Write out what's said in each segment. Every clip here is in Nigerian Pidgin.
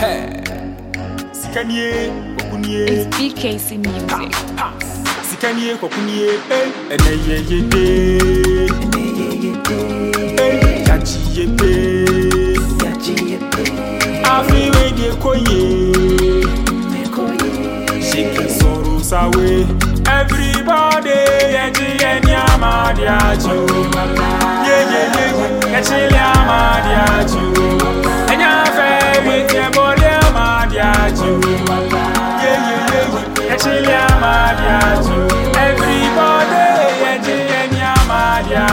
Sikanie, Okunie, It's BKC Music. Sikanie, Okunie, and a ye, Yachi, I feel when you shaking sorrows away. Everybody, and Yamadia, Yachili Amadia, and your favorite, your body, Amadia, Yachili Amadia, everybody, and Yamadia,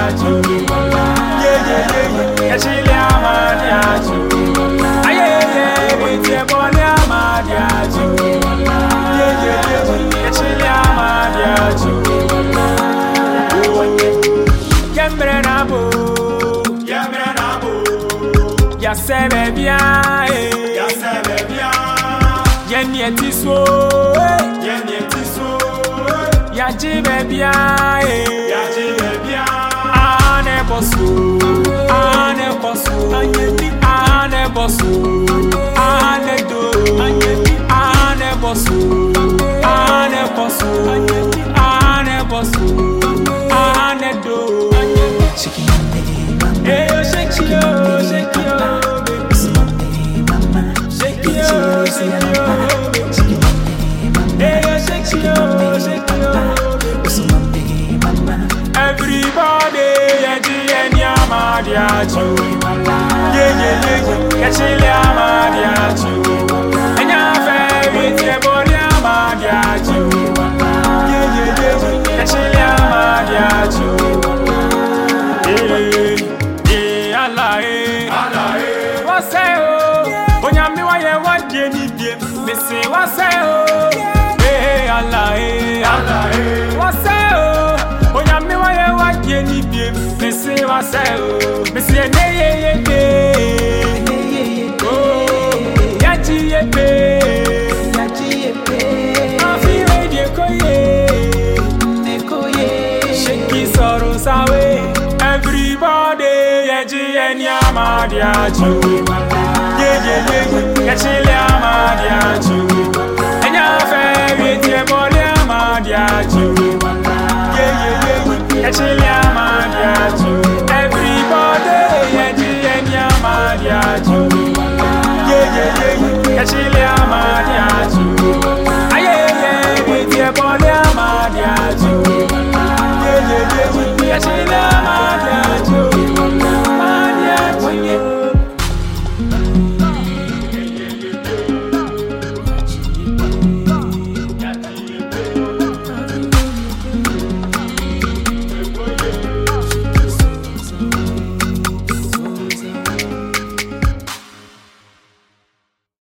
Yachili Amadia, I with your body, Amadia, Yachili Amadia. Ya se ve bien, ya nieti so, ya jibe bien, ane bosu, ane bosu, ane bosu, ane do, ane bosu, ane bosu, ane bosu, ane do. Hey, shake yo, shake yo. Everybody, and Yamadia, Yachili Amadia, and your favorite, your body, Amadia, Yachili Amadia, what's that? When I'm the one, they say, what's that? Hey, Allah, what's that? When I'm the one, they say, what's that? They say, oh, Yachi, I feel radio, shaky sorrows away. Everybody, and Yamadia,